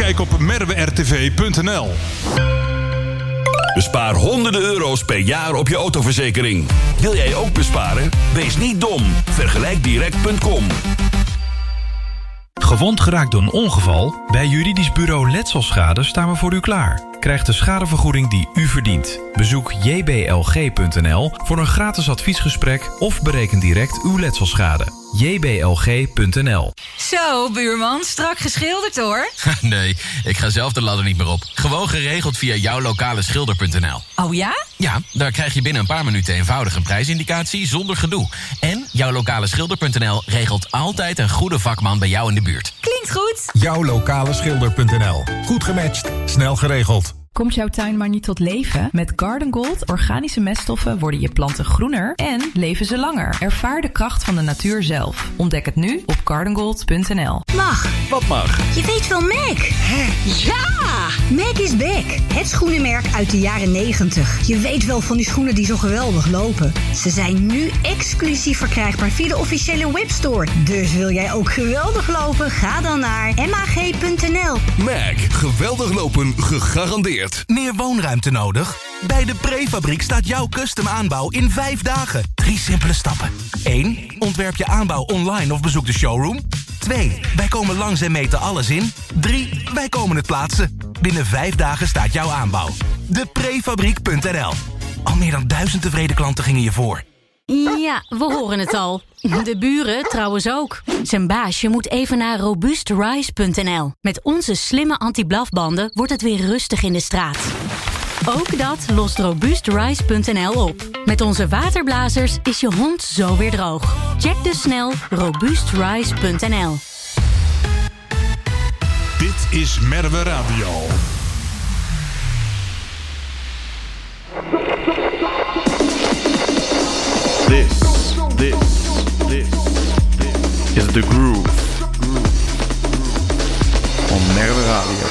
Kijk op merwertv.nl. Bespaar honderden euro's per jaar op je autoverzekering. Wil jij ook besparen? Wees niet dom. Vergelijkdirect.com. Gewond geraakt door een ongeval? Bij Juridisch Bureau Letselschade staan we voor u klaar. Krijg de schadevergoeding die u verdient. Bezoek jblg.nl voor een gratis adviesgesprek of bereken direct uw letselschade. jblg.nl. Zo, buurman, strak geschilderd hoor. Nee, ik ga zelf de ladder niet meer op. Gewoon geregeld via jouwlokaleschilder.nl. Oh ja? Ja, daar krijg je binnen een paar minuten eenvoudig een prijsindicatie zonder gedoe. En jouwlokaleschilder.nl regelt altijd een goede vakman bij jou in de buurt. Klinkt goed. Jouwlokaleschilder.nl. Goed gematcht, snel geregeld. Komt jouw tuin maar niet tot leven? Met Garden Gold organische meststoffen worden je planten groener en leven ze langer. Ervaar de kracht van de natuur zelf. Ontdek het nu op gardengold.nl. Mag. Wat mag? Je weet wel Mac. Ja! Mac is back. Het schoenenmerk uit de jaren 90. Je weet wel van die schoenen die zo geweldig lopen. Ze zijn nu exclusief verkrijgbaar via de officiële webstore. Dus wil jij ook geweldig lopen? Ga dan naar mag.nl. Mac, geweldig lopen, gegarandeerd. Meer woonruimte nodig? Bij de Prefabriek staat jouw custom aanbouw in 5 dagen. 3 simpele stappen. 1. Ontwerp je aanbouw online of bezoek de showroom. 2. Wij komen langs en meten alles in. 3. Wij komen het plaatsen. Binnen 5 dagen staat jouw aanbouw. Deprefabriek.nl. Al meer dan 1000 tevreden klanten gingen je voor. Ja, we horen het al. De buren trouwens ook. Zijn baasje moet even naar robuustrise.nl. Met onze slimme anti-blafbanden wordt het weer rustig in de straat. Ook dat lost robuustrise.nl op. Met onze waterblazers is je hond zo weer droog. Check dus snel robuustrise.nl. Dit is Merwe Radio. This is The Groove on Merwe Radio.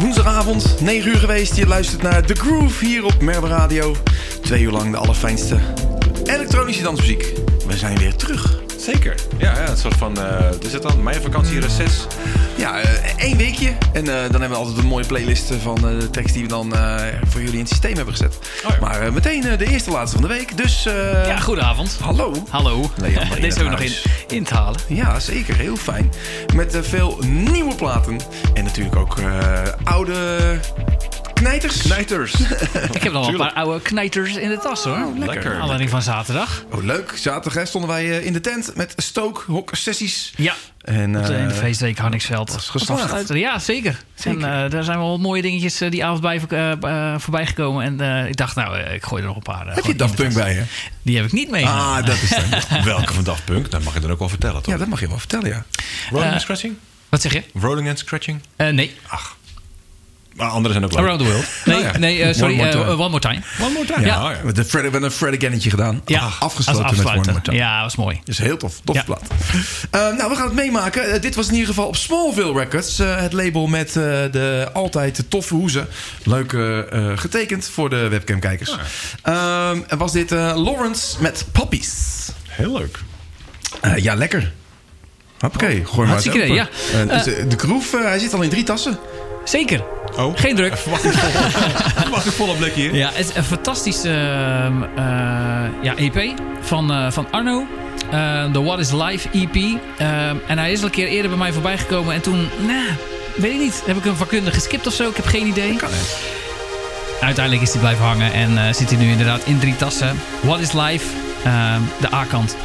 woensdagavond, 9 uur geweest. Je luistert naar The Groove hier op Merwe Radio. 2 uur lang de allerfijnste elektronische dansmuziek. We zijn weer terug. Zeker. Ja, een soort van... is het dan meivakantie, reces? Ja, 1 weekje. En dan hebben we altijd een mooie playlist van de tracks die we dan voor jullie in het systeem hebben gezet. Oh ja. Maar meteen de eerste laatste van de week. Dus... ja, goedenavond. Hallo. Hallo. Leon, deze hebben we nog in te halen. Ja, zeker. Heel fijn. Met veel nieuwe platen. En natuurlijk ook oude... Knijters. Ik heb nog wel een paar oude knijters in de tas, hoor. Oh, lekker. Aanleiding van zaterdag. Oh, leuk. Zaterdag stonden wij in de tent met stookhok-sessies. Ja. En, in de feestweek Harniksveld. Dat is geslaagd. Ja, zeker. En daar zijn wel mooie dingetjes die avond voorbij gekomen. En ik dacht, ik gooi er nog een paar. Heb je Daft Punk bij je? Die heb ik niet mee. Ah, dat is dan. Welke van Daft Punk? Dat mag je dan ook wel vertellen, toch? Ja, dat mag je wel vertellen, ja. Rolling and Scratching? Wat zeg je? Rolling and Scratching? Nee. Ach. Maar anderen zijn ook leuk. Around the World. Nee, sorry. One More Time. One More Time. Ja. Met een Fred Agannetje gedaan. Ja. Afgesloten met One More Time. Ja, dat was mooi. Dat is heel tof. Toffe plaat. Nou, we gaan het meemaken. Dit was in ieder geval op Smallville Records. Het label met de altijd toffe hoezen. Leuk getekend voor de webcamkijkers. En was dit Lawrence met Poppies. Heel leuk. Ja, lekker. Hoppakee. Gooi maar eens open. Ja. De Groove, hij zit al in 3 tassen. Zeker. Oh. Geen druk. Wacht ik vol op blikje hier. Ja, het is een fantastische EP van Arno. De What is Life EP. En hij is al een keer eerder bij mij voorbij gekomen. En toen, weet ik niet. Heb ik hem vakkundig geskipt of zo? Ik heb geen idee. Kan het. Uiteindelijk is hij blijven hangen. En zit hij nu inderdaad in 3 tassen. What is Life. De A-kant.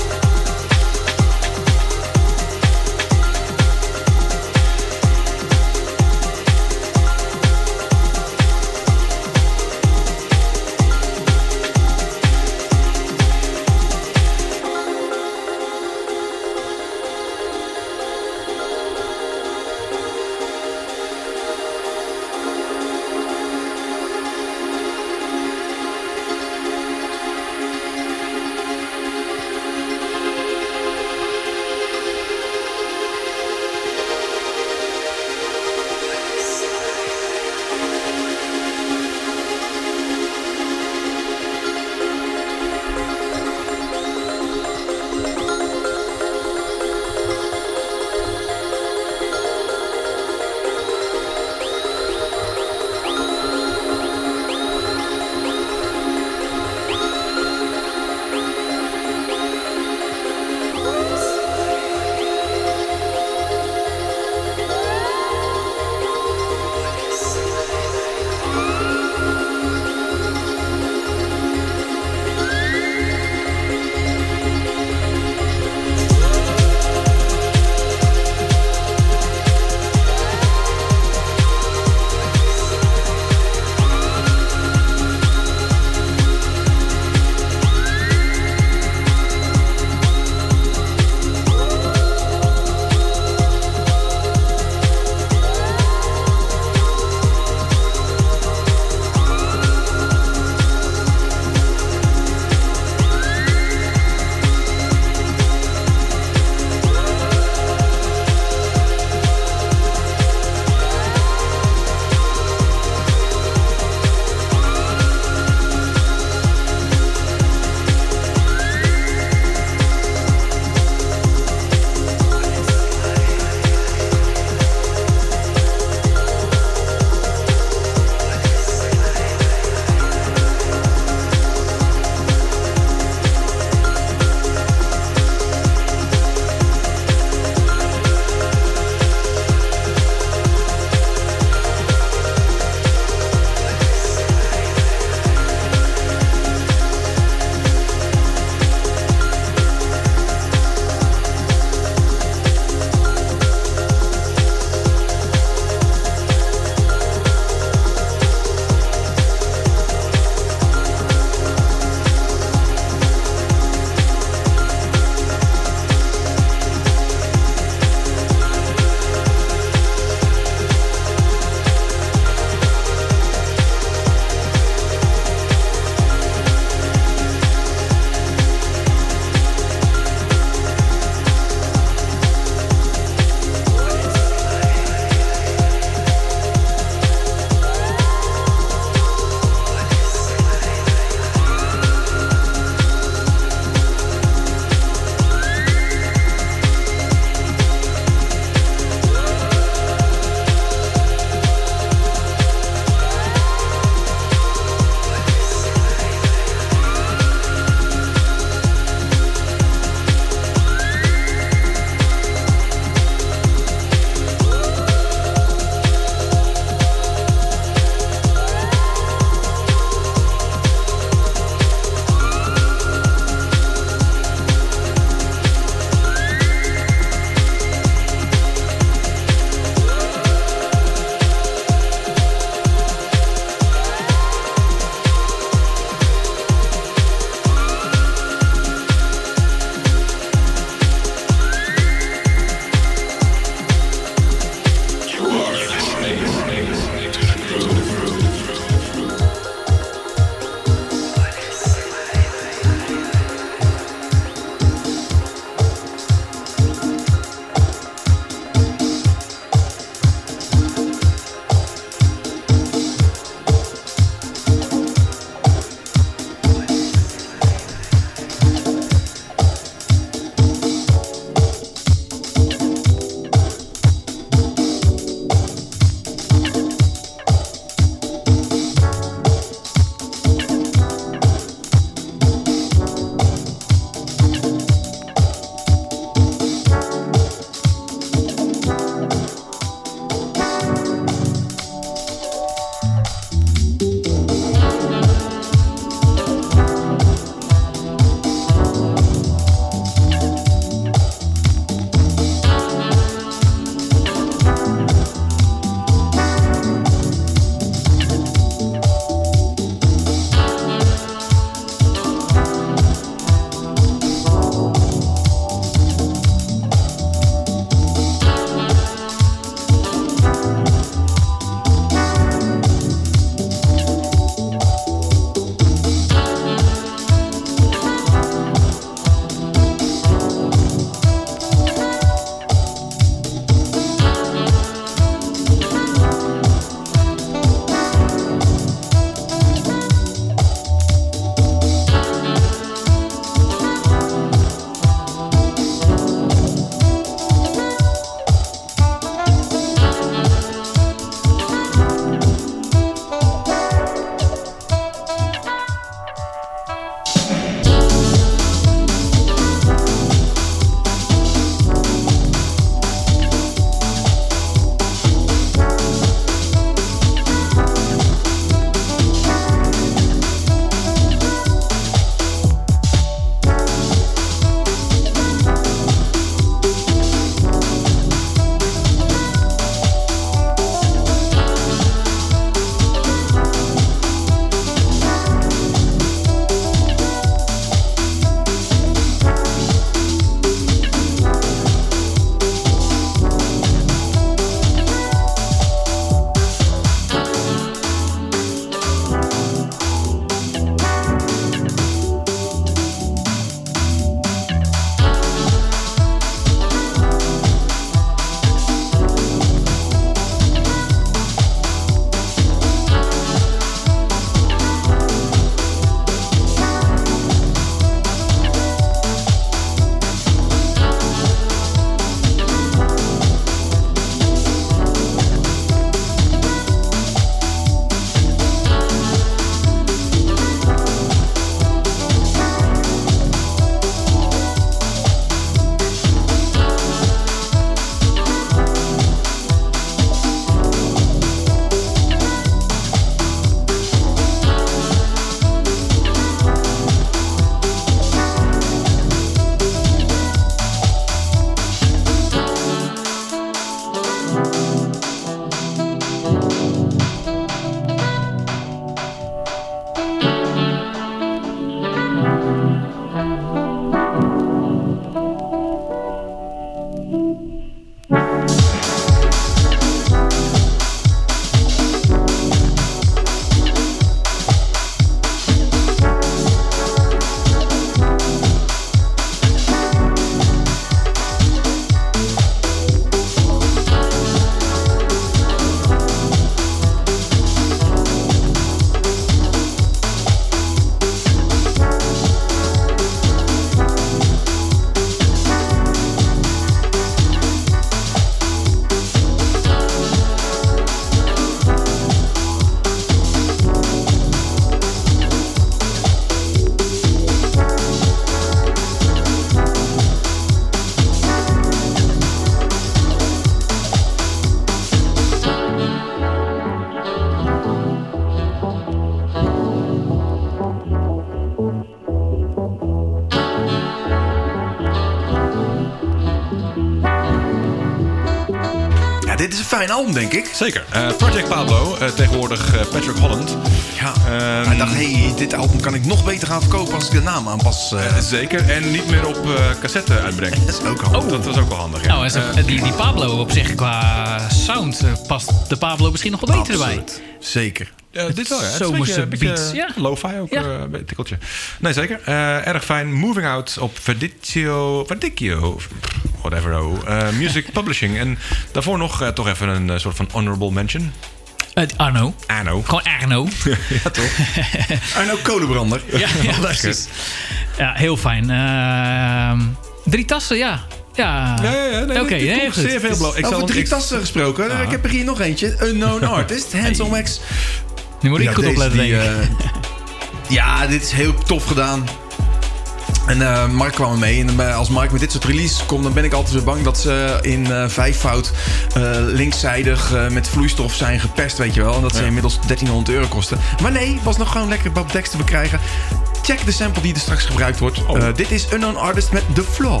dit is een fijn album, denk ik. Zeker. Project Pablo, tegenwoordig Patrick Holland. Ja, hij dacht, dit album kan ik nog beter gaan verkopen als ik de naam aanpas. Zeker, en niet meer op cassette uitbrengen. Dat is ook handig. Dat was ook wel handig, ja. Nou, die Pablo op zich qua sound past de Pablo misschien nog wel beter erbij. Zeker. Dit wel, ja. Zo moest de beats. Ja. Lo-fi ook, een tikkeltje. Nee, zeker. Erg fijn. Moving Out op Verdicchio, whatever. Music Publishing. En daarvoor nog toch even een soort van honorable mention. Arno. Gewoon Arno. Ja, toch? Arno Kolenbrander. Ja, precies. Ja, heel fijn. 3 tassen, ja. Nee, oké, goed. Zeer veel blauw. Over 3 tassen gesproken. Ik heb er hier nog eentje. Unknown Artist, Hands on Wax. Nu moet ik goed opletten, denk ik. Ja, dit is heel tof gedaan. En Mark kwam er mee. En als Mark met dit soort release komt, dan ben ik altijd weer bang dat ze in 5-fout linkszijdig met vloeistof zijn geperst, weet je wel. En dat ze inmiddels €1300 kosten. Maar nee, was nog gewoon lekker Bob Dex te bekrijgen. Check de sample die er straks gebruikt wordt. Dit is Unknown Artist met The Flaw.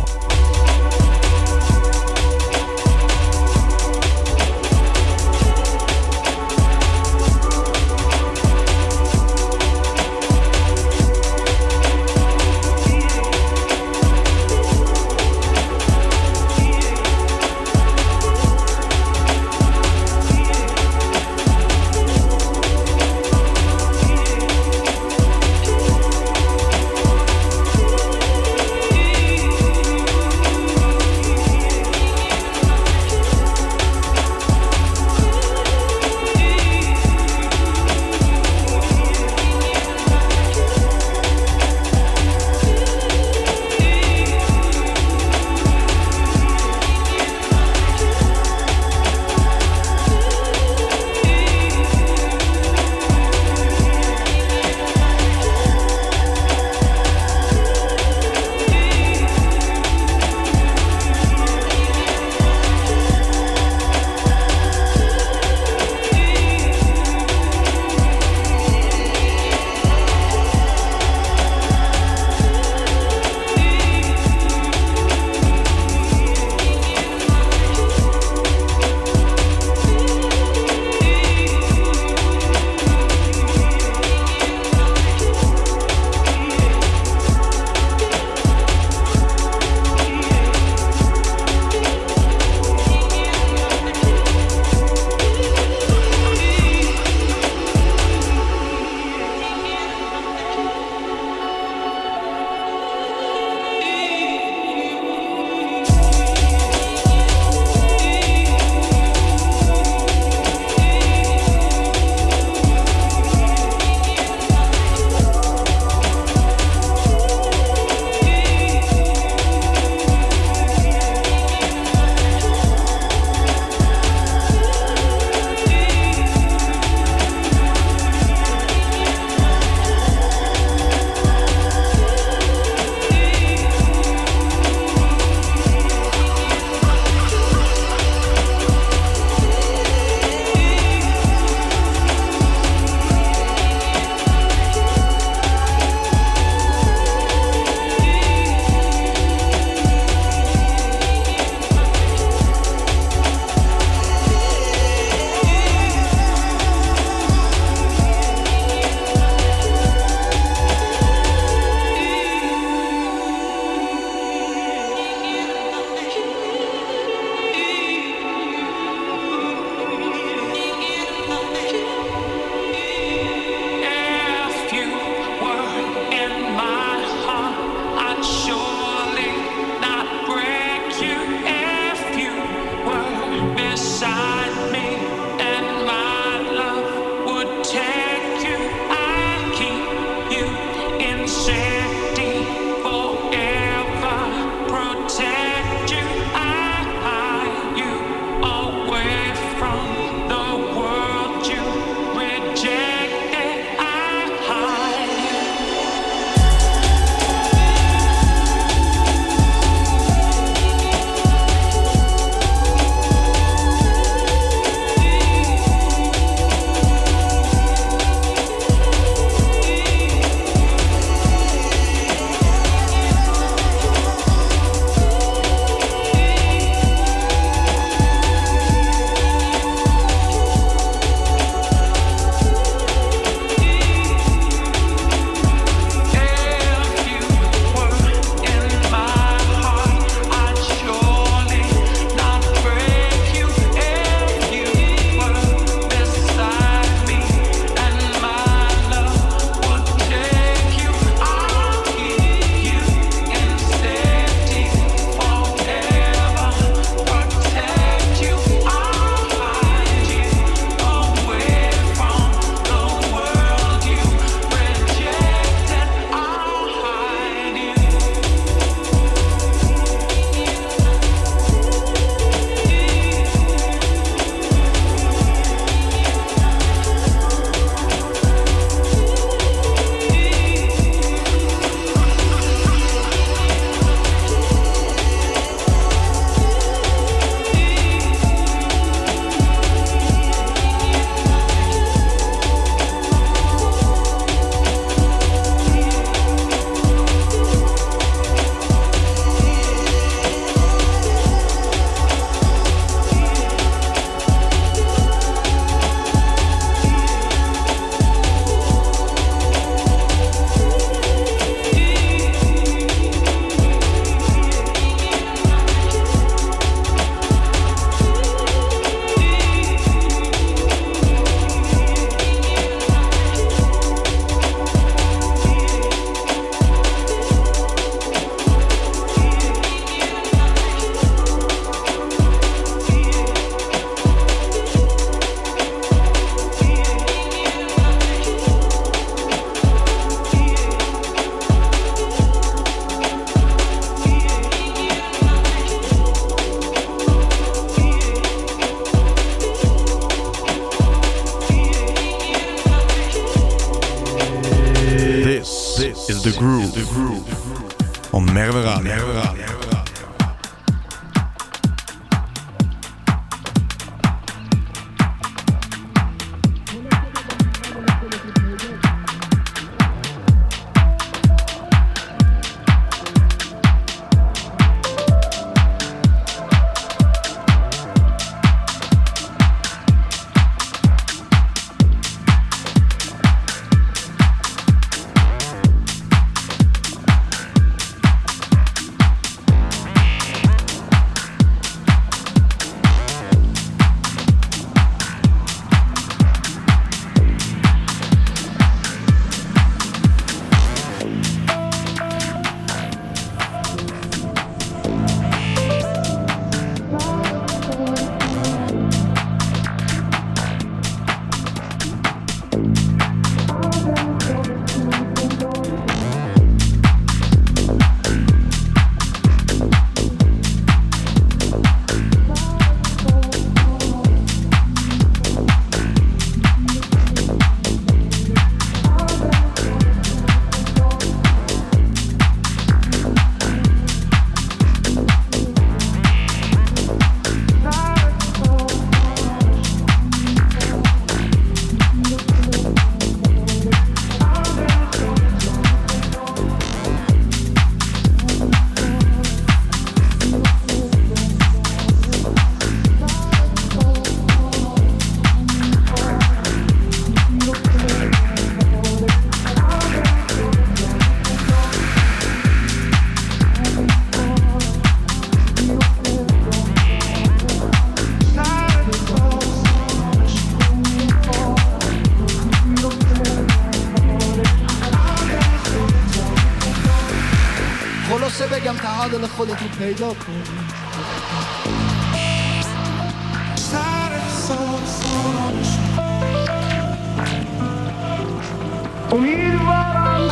the groove. On Merwe Radio. بگم تعادل خودت رو پیدا کن. امیدوارم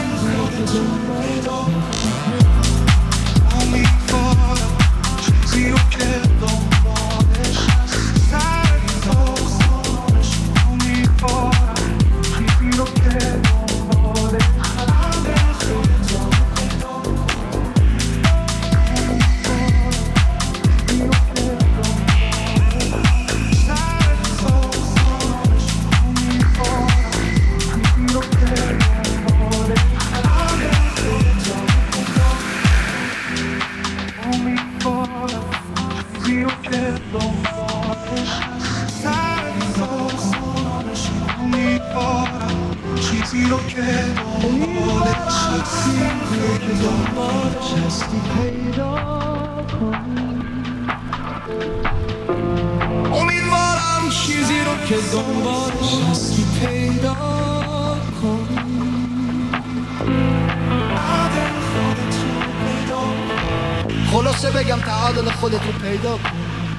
چیزی رو که دنبالش هست. امیدوارم چیزی رو که دنبالش چیزی رو که دنبالش هستی پیدا کنی. امیدوارم چیزی رو که دنبالش هستی پیدا کنی. خلاصه بگم تعادل خودت رو پیدا کن.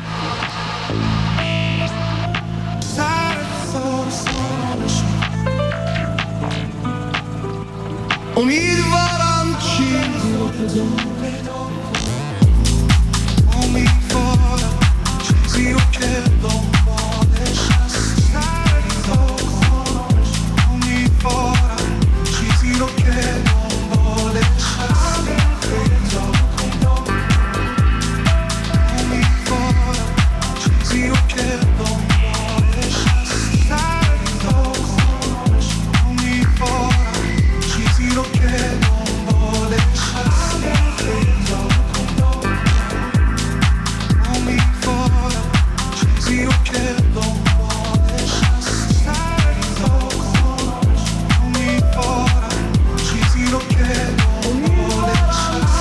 امیدوارم چیزی رو که امیدوارم چیزی رو که دنبالش هست. امیدوارم چیزی رو که دنبالش هست. امیدوارم چیزی رو که دنبالش هست. امیدوارم چیزی رو که دنبالش هست. امیدوارم چیزی رو که دنبالش هست. امیدوارم چیزی رو که دنبالش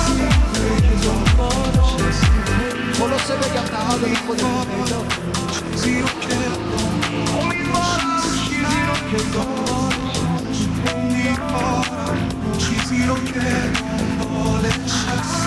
هست. خلاصه بگم تعادل خودت پیدا چیزی رو که امیدوارم چیزی رو که دنبالش هست. امیدوارم چیزی رو که دنبالش هست.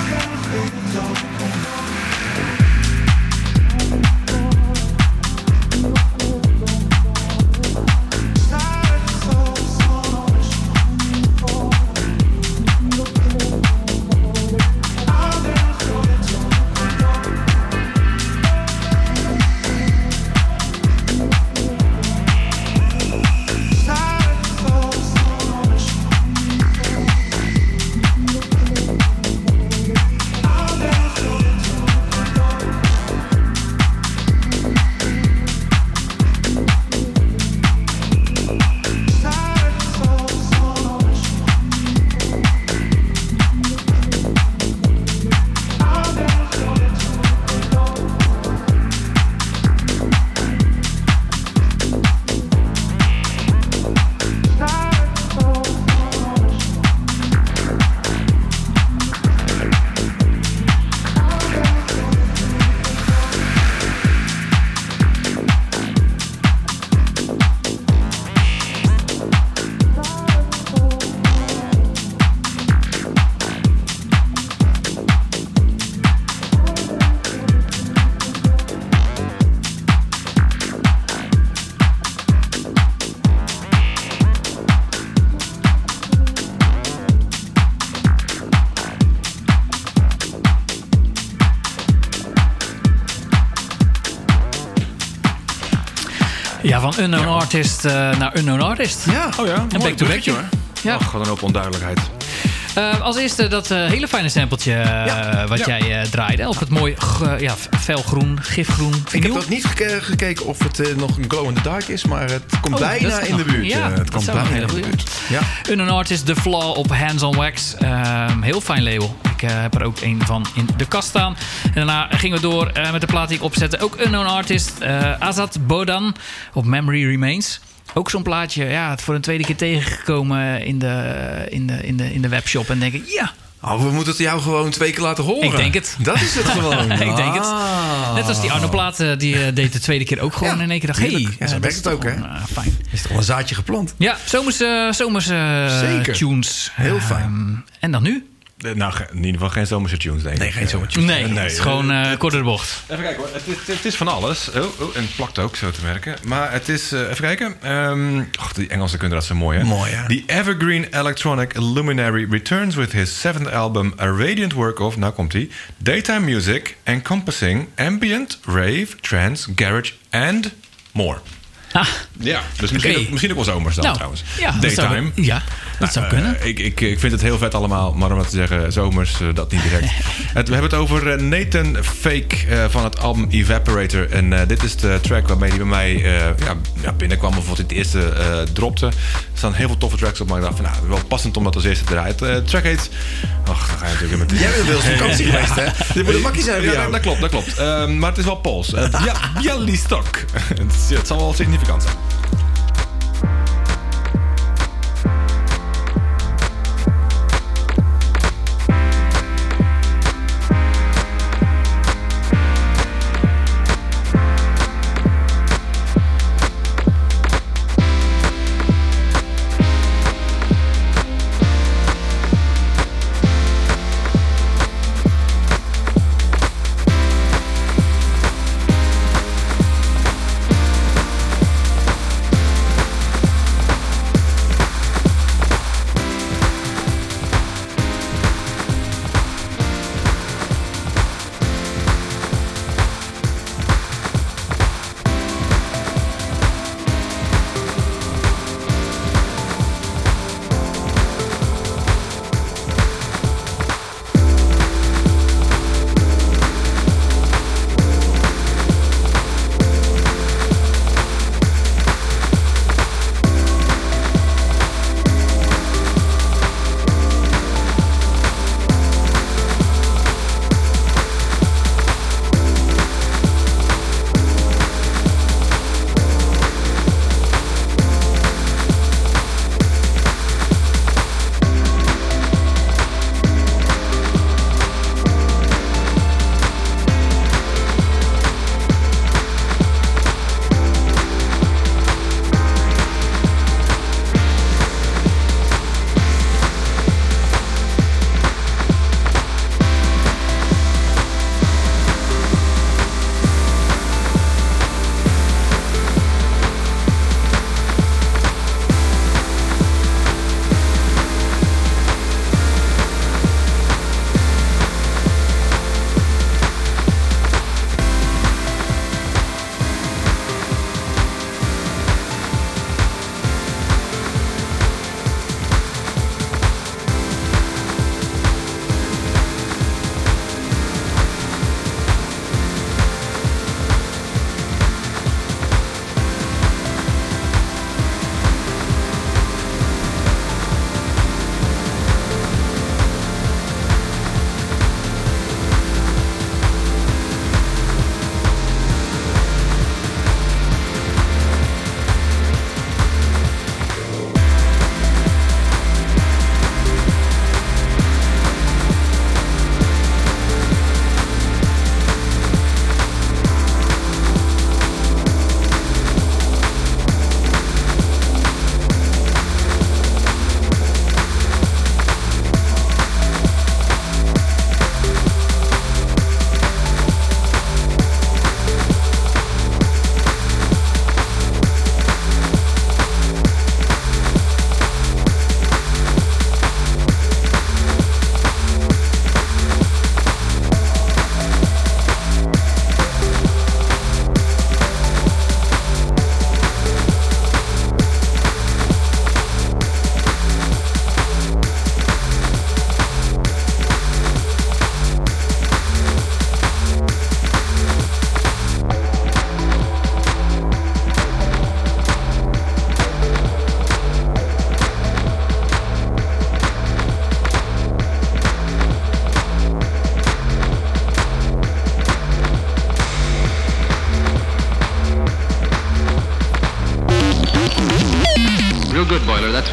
Ja, van Unknown Artist naar Unknown Artist. Ja. Oh ja, En back to back. Ja. Wat een hoop onduidelijkheid. Als eerste dat hele fijne sampletje wat jij draaide. Op het mooi felgroen, gifgroen. Ik heb nog niet gekeken of het nog een glow in the dark is, maar het komt bijna in de buurt. Ja, het komt bijna in de buurt. Ja. Unknown Artist, The Flaw op Hands on Wax. Heel fijn label. Ik heb er ook een van in de kast staan. En daarna gingen we door met de plaat die ik opzette. Ook Unknown Artist, Azad Bodan op Memory Remains. Ook zo'n plaatje, het voor een tweede keer tegengekomen in de webshop. En denk ik, ja. Oh, we moeten het jou gewoon 2 keer laten horen. Ik denk het. Dat is het gewoon. Ik denk het. Net als die Arno-plaat, die deed de tweede keer ook gewoon in één keer. Dacht, zo werkt het ook, hè? Fijn. Is toch wel een zaadje geplant? Ja, zomerse tunes. Heel fijn. En dan nu? Nou, in ieder geval geen zomerse tunes, denk ik. Nee, geen zomerse tunes. Nee, het is gewoon korter de bocht. Even kijken hoor. Het is van alles. En het plakt ook, zo te merken. Maar het is... even kijken. Die Engelsen kunnen dat zo mooi, hè? Mooi, ja. The Evergreen Electronic Luminary returns with his 7th album... A radiant work of, nou komt hij... Daytime music encompassing ambient, rave, trance, garage and more. Ah, ja, dus misschien ook wel zomers dan trouwens. Ja, Daytime. Dat zou kunnen. Ik vind het heel vet allemaal, maar om het te zeggen, zomers, dat niet direct. We hebben het over Nathan Fake van het album Evaporator. En dit is de track waarmee hij bij mij binnenkwam, of wat het eerste dropte. Er staan heel veel toffe tracks op, maar ik dacht van, wel passend om dat als eerste te draaien. De track heet... dan ga je natuurlijk met... Jij bent wel eens vakantie geweest, hè? Dit moet een makkie zijn voor jou. Dat klopt. Maar het is wel Pools. Bialystok. Het zal wel significant zijn.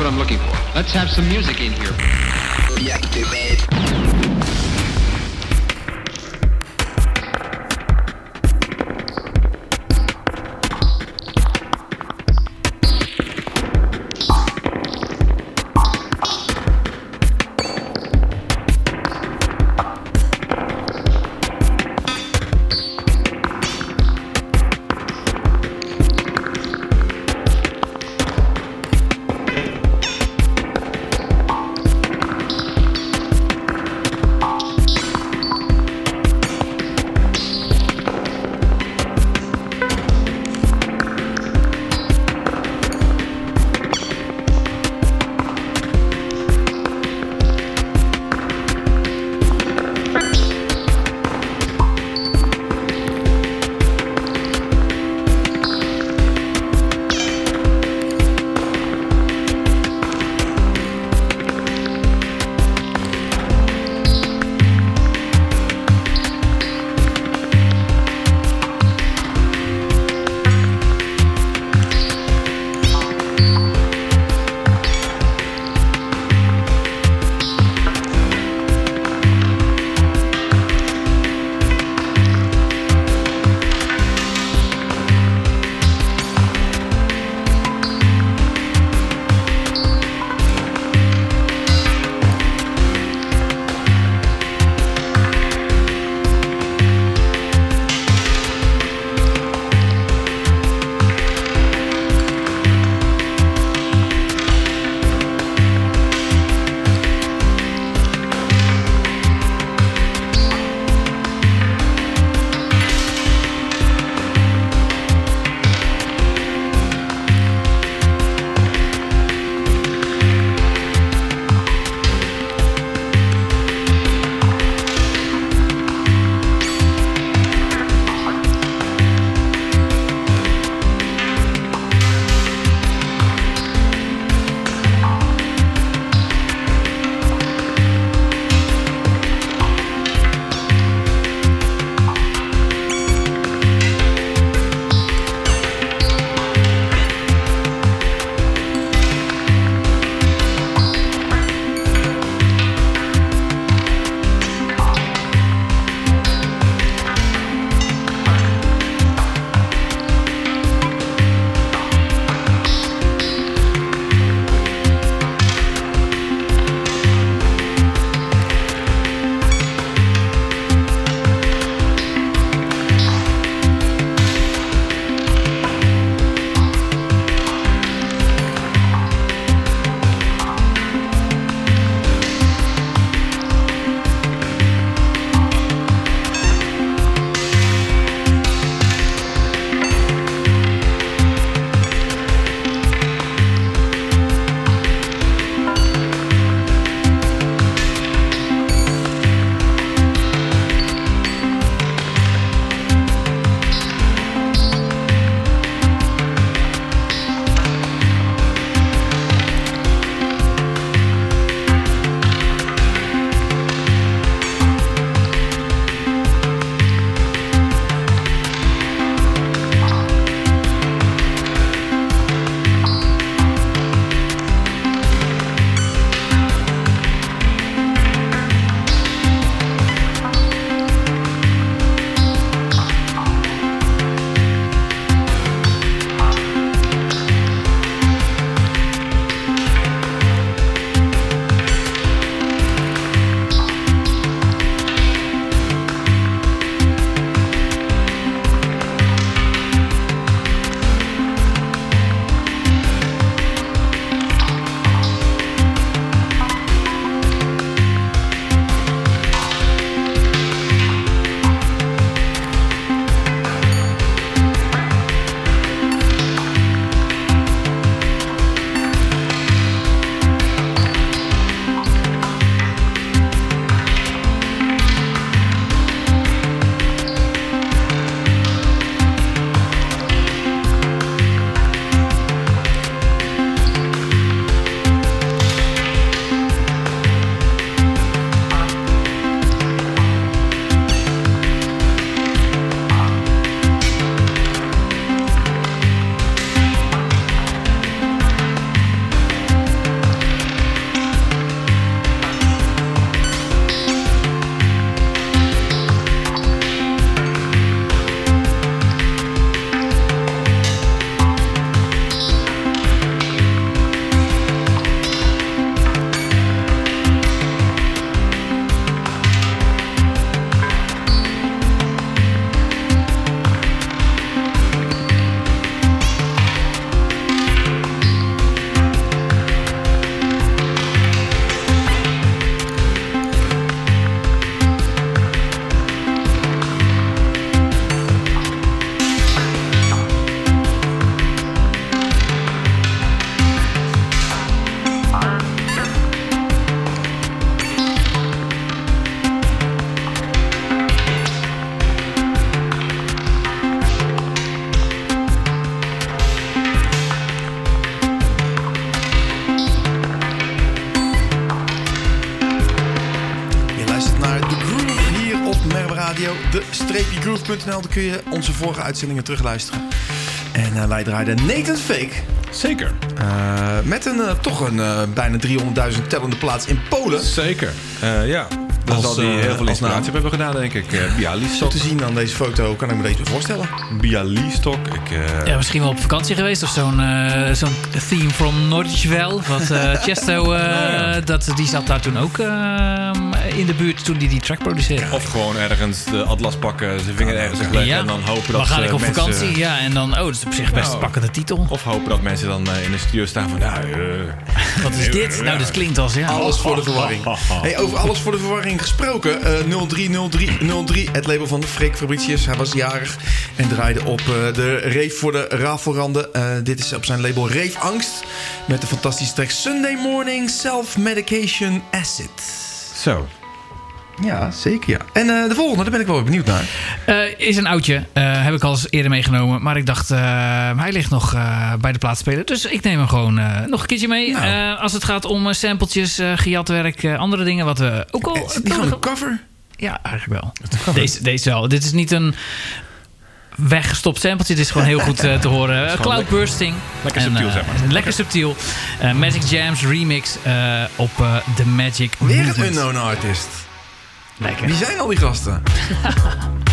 what I'm looking for. Let's have some music in here. luistert naar The Groove hier op Merwe Radio. De-groove.nl, daar kun je onze vorige uitzendingen terugluisteren. En wij draaiden Nathan Fake. Zeker. Met toch een bijna 300.000 tellende plaats in Polen. Zeker, ja. Daar zal hij heel veel inspiratie op hebben gedaan, denk ik. Bialystok. Te zien aan deze foto kan ik me deze voorstellen. Bialystok. Ja, misschien wel op vakantie geweest. Of zo'n theme from Noordjvel. Want Chesto, die zat daar toen ook in de buurt toen die track produceerde. Of gewoon ergens de atlas pakken, zijn vinger ergens leggen en dan hopen dat dan ga ik op mensen... vakantie, ja. En dan, dat is op zich best een pakkende titel. Of hopen dat mensen dan in de studio staan van... wat is dit? Nou, dit klinkt als... Ja. Alles voor de verwarring. Hey, over alles voor de verwarring gesproken. 030303, het label van Freek Fabricius. Hij was jarig en draaide op de rave voor de rafelranden. Dit is op zijn label Rave Angst. Met de fantastische track Sunday Morning Self-Medication Acid. Zo. Ja, zeker ja. En de volgende, daar ben ik wel benieuwd naar. Is een oudje. Heb ik al eens eerder meegenomen. Maar ik dacht, hij ligt nog bij de plaatspeler. Dus ik neem hem gewoon nog een keertje mee. Nou. Als het gaat om sampletjes, gejatwerk, andere dingen wat we ook al... Is die gewoon een cover? Ja, eigenlijk wel. Deze wel. Dit is niet een weggestopt sampletje. Het is gewoon heel goed te horen. Cloudbursting. Lekker subtiel, zeg maar. Lekker subtiel. Magic Jams remix op The Magic Weer Movement. een unknown artist. Lekker. Wie zijn al die gasten?